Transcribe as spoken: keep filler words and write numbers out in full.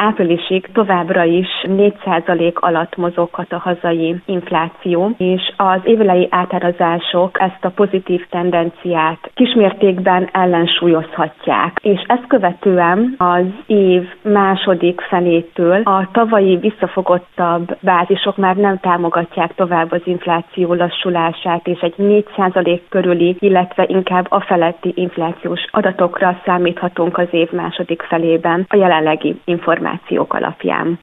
áprilisig továbbra is négy százalék alatt mozoghat a hazai infláció, és az évelei átárazások ezt a pozitív tendenciát kismértékben ellensúlyozhatják. És ezt követően az év második felétől a tavalyi visszafogottabb bázisok már nem támogatják tovább az infláció lassulását, és egy négy százalék körüli, illetve inkább a feletti inflációs adatokra számíthatunk az év második felében a jelenlegi információk alapján.